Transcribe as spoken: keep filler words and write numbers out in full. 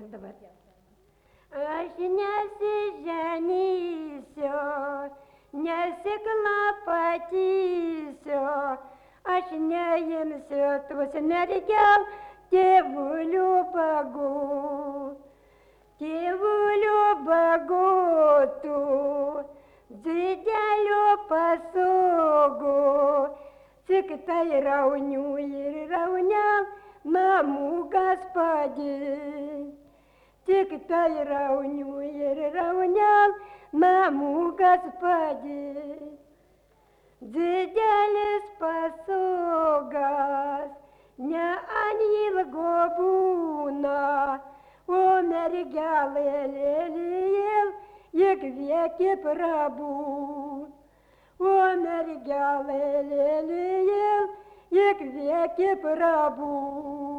dabar. Aš nesiženysiu, nesiklapatysiu, aš neimsiu tuos mergel tėvulių bagų. Tėvulių bagotų, didelio pasogų, tik tai raunių ir rauniam namų gaspadė. Tik tai raunių ir rauniam namų gaspadė. Didelis pasogas ne ant ilgo būna, o mergelė lėlėl, jėg vieki prabūt. O mergelė lėlėl, jėg vieki prabūt.